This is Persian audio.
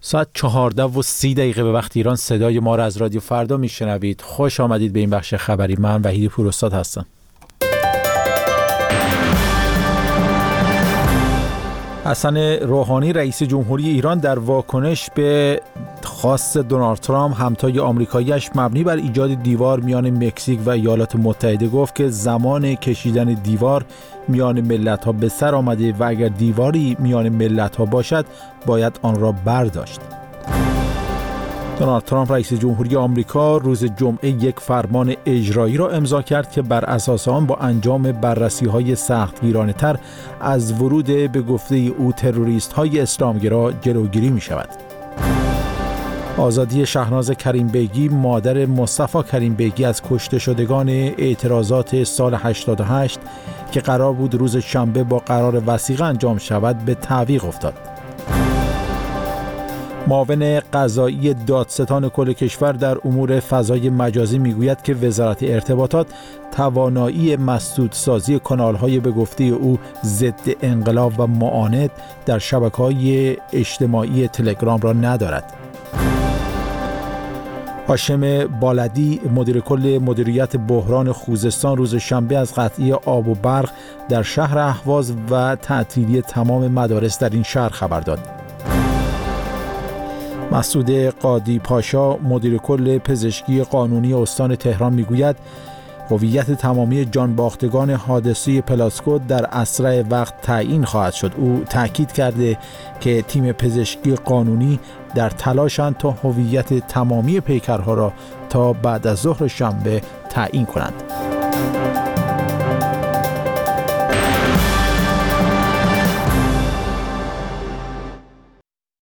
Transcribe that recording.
ساعت 14:30 به وقت ایران صدای ما را از رادیو فردا میشنوید. خوش آمدید به این بخش خبری. من وحید پوراستاد هستم. حسن روحانی رئیس جمهوری ایران در واکنش به خواست دونالد ترامپ همتای آمریکایی‌اش مبنی بر ایجاد دیوار میان مکزیک و ایالات متحده گفت که زمان کشیدن دیوار میان ملت‌ها به سر آمده و اگر دیواری میان ملت‌ها باشد باید آن را برداشت. دونالد ترامپ رئیس جمهوری آمریکا روز جمعه یک فرمان اجرایی را امضا کرد که بر اساس آن با انجام بررسی‌های سختگیرانه‌تر از ورود به گفته او تروریست‌های اسلامگرا جلوگیری می‌شود. آزادی شهناز کریم بیگی مادر مصطفی کریم بیگی از کشته شدگان اعتراضات سال 88 که قرار بود روز شنبه با قرار وثیقه انجام شود به تعویق افتاد. معاون قضایی دادستان کل کشور در امور فضای مجازی میگوید که وزارت ارتباطات توانایی مسدودسازی کانال‌های به گفته او ضد انقلاب و معاند در شبکه‌های اجتماعی تلگرام را ندارد. هاشم بالدی مدیر کل مدیریت بحران خوزستان روز شنبه از قطعی آب و برق در شهر اهواز و تعطیلی تمام مدارس در این شهر خبر داد. مسعود قادی پاشا مدیر کل پزشکی قانونی استان تهران میگوید هویت تمامی جانباختگان حادثه پلاسکو در اسرع وقت تعیین خواهد شد. او تاکید کرده که تیم پزشکی قانونی در تلاشند تا هویت تمامی پیکرها را تا بعد از ظهر شنبه تعیین کنند.